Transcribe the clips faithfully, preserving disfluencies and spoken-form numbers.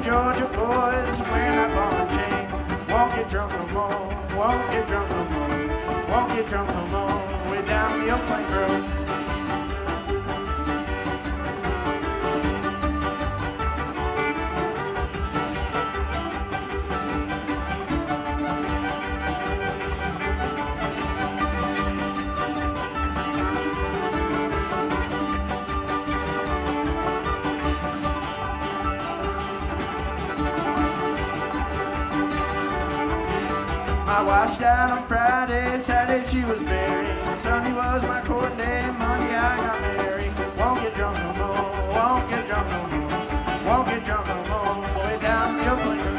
Georgia boys wearing that ball and chain. Won't get drunk no more, won't get drunk no more, won't get drunk no more. Way down the old plank road. My wife died on Friday, Saturday she was buried. Sunday was my court day, Monday I got married. Won't get drunk no more, won't get drunk no more, won't get drunk no more. Way down the Oakland Road.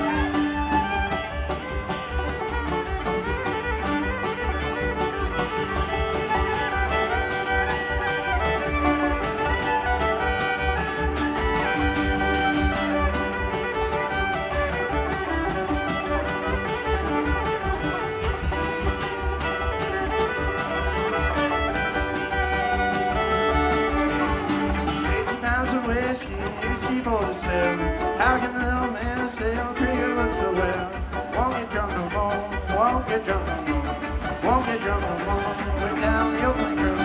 Whiskey, whiskey for the seven. How can the little man stay on cricket look so well? Won't get drunk no more, won't get drunk no more, won't get drunk no more. Went down the Oakland Road.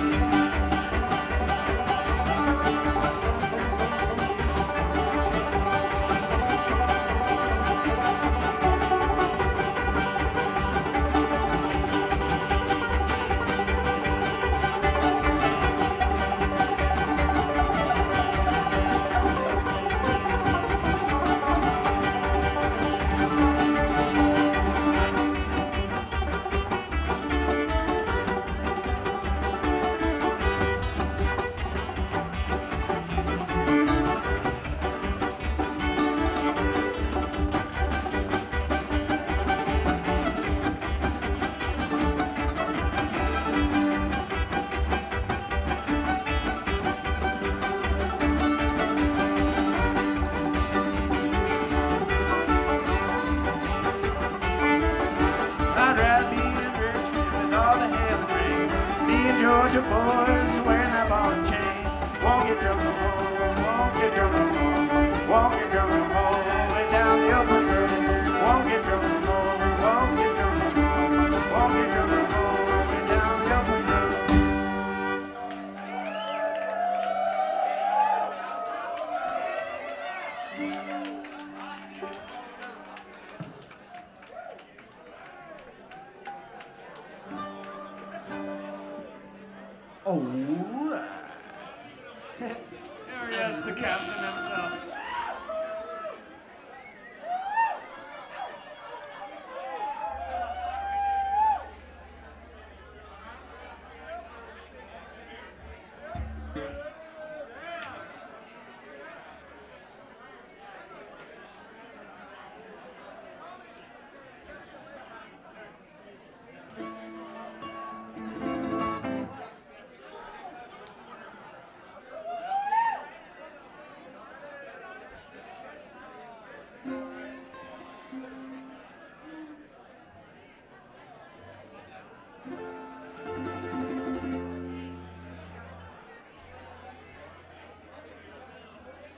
Georgia boys wearing that ball and chain. Won't get drunk no more, won't get drunk no more, won't get drunk no more. Way down the Oakland Road. Won't get drunk no more, won't get drunk no more, won't get drunk no more. Way down the Oakland Road. All right. There he is, the captain himself.